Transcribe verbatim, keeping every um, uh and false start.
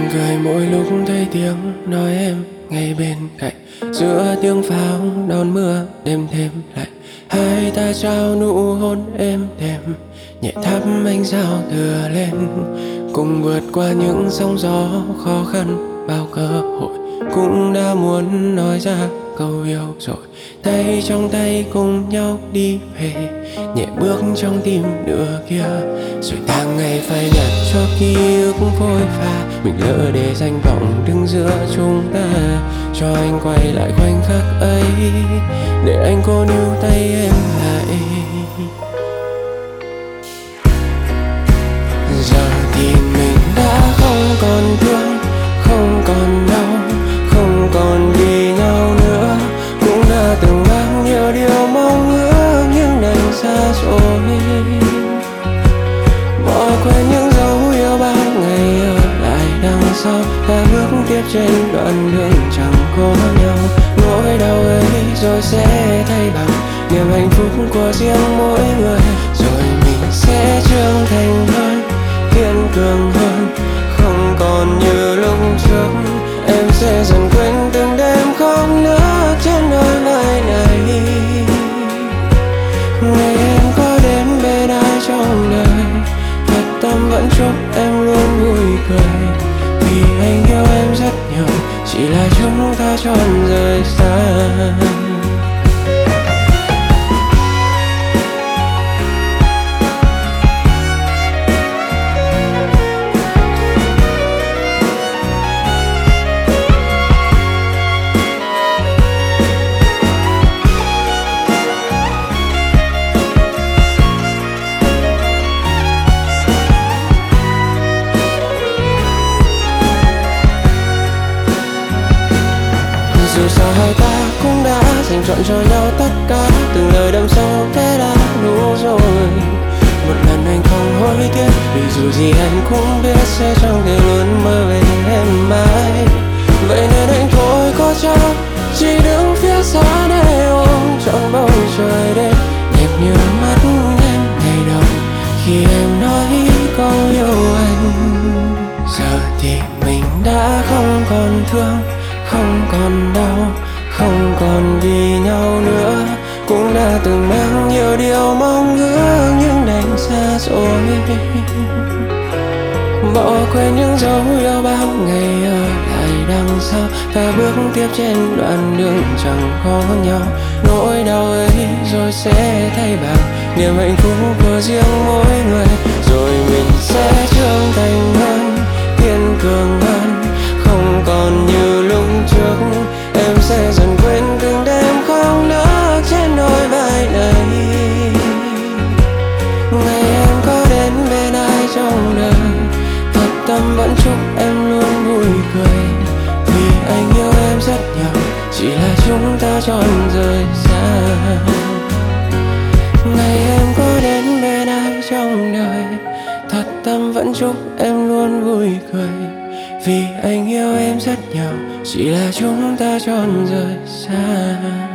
cười mỗi lúc thấy tiếng nói em ngay bên cạnh, giữa tiếng pháo đón mưa đêm thêm lạnh. Hai ta trao nụ hôn êm đềm, nhẹ thắp ánh sao thừa lên, cùng vượt qua những sóng gió khó khăn. Bao cơ hội cũng đã muốn nói ra câu yêu rồi, tay trong tay cùng nhau đi về, nhẹ bước trong tim nửa kia. Rồi tháng ngày phai nhạt cho ký ức phôi pha, mình lỡ để danh vọng đứng giữa chúng ta. Cho anh quay lại khoảnh khắc ấy, để anh cố níu tay em lại. Giờ thì mình đã không còn thương, không còn đau, không còn vì nhau nữa. Cũng đã từng mang nhiều điều mong ước nhưng đành xa rồi. Bỏ quên những dấu yêu bao ngày ở lại đằng sau, ta bước tiếp trên đoạn đường chẳng có nhau. Nỗi đau ấy rồi sẽ thay bằng niềm hạnh phúc của riêng mỗi người. Rồi mình sẽ trưởng thành hơn, kiên cường hơn, không còn như lúc trước. Em sẽ dần quên từng đêm khóc nước trên đôi vai này. Ngày em có đến bên ai trong đời, thật tâm vẫn chúc em luôn vui cười. Vì anh yêu em rất nhiều, chỉ là chúng ta chọn rời xa. Dù sao hai ta cũng đã dành trọn cho nhau tất cả, từng lời đâm sâu thế đã đủ rồi. Một lần anh không hối tiếc, vì dù gì anh cũng biết sẽ chẳng thể luôn mơ về em mãi. Vậy nên anh thôi có chắc, chỉ đứng phía xa để ôm trọn bầu trời đêm. Đẹp như mắt em ngày đầu khi em nói câu yêu anh. Giờ thì mình đã không còn thương, không còn đau, không còn vì nhau nữa. Cũng đã từng mang nhiều điều mong ước nhưng đành xa rồi. Bỏ quên những dấu yêu bao ngày ở lại đằng sau, ta bước tiếp trên đoạn đường chẳng có nhau. Nỗi đau ấy rồi sẽ thay bằng niềm hạnh phúc của riêng mỗi người. Rồi mình sẽ trưởng thành hơn, kiên cường hơn, không còn như lúc trước. Em sẽ dần quên từng đêm khóc nấc trên đôi vai này. Ngày em có đến bên ai trong đời, thật tâm vẫn chúc em luôn vui cười. Vì anh yêu em rất nhiều, chỉ là chúng ta chọn rời xa. Ngày em có đến bên ai trong đời, thật tâm vẫn chúc em luôn vui cười. Vì anh yêu em rất nhiều, chỉ là chúng ta chọn rời xa.